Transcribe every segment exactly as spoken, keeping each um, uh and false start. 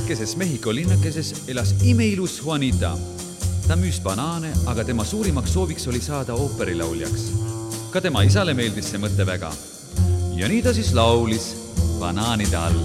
väikeses Mehhiko linnakeses elas imeilus Juanita. Ta müüs banaane, aga tema suurimaks sooviks oli saada ooperilauljaks. Ka tema isale meeldis see mõte väga. Ja nii ta siis laulis banaanide all.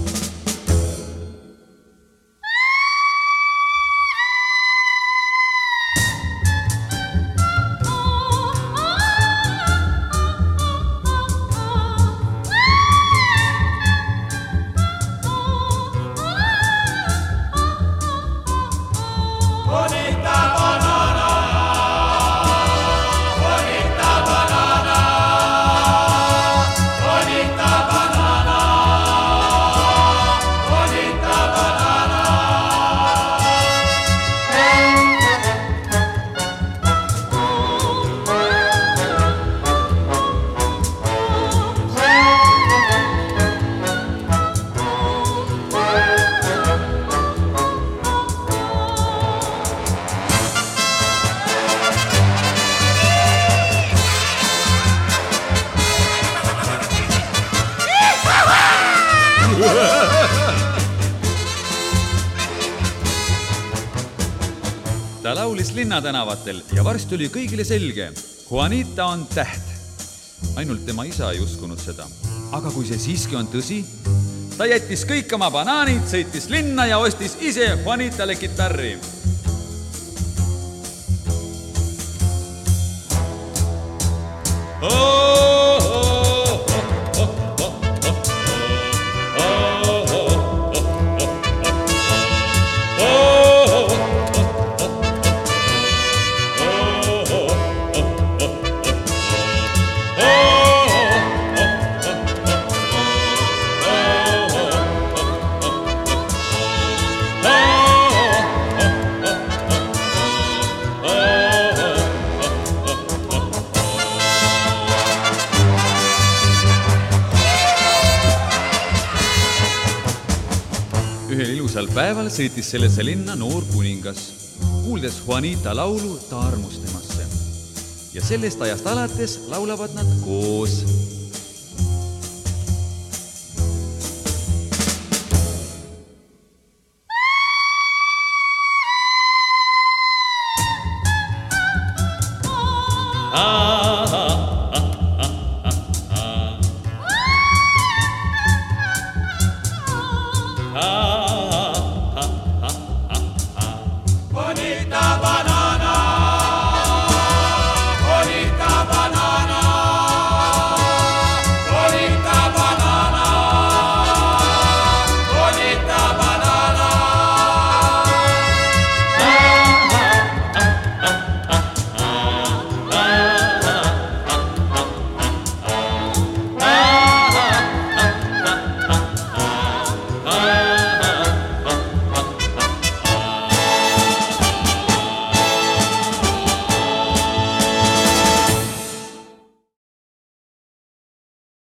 Ta laulis linnatänavatel ja varsti oli kõigile selge. Juanita on täht. Ainult tema isa ei uskunud seda. Aga kui see siiski on tõsi, ta jättis kõik oma banaanid, sõitis linna ja ostis ise Juanitale kitarri. Ühel ilusal päeval sõitis sellesse linna noor kuningas. Kuuldes Juanita laulu, ta armus temasse. Ja sellest ajast alates laulavad nad koos. Bonita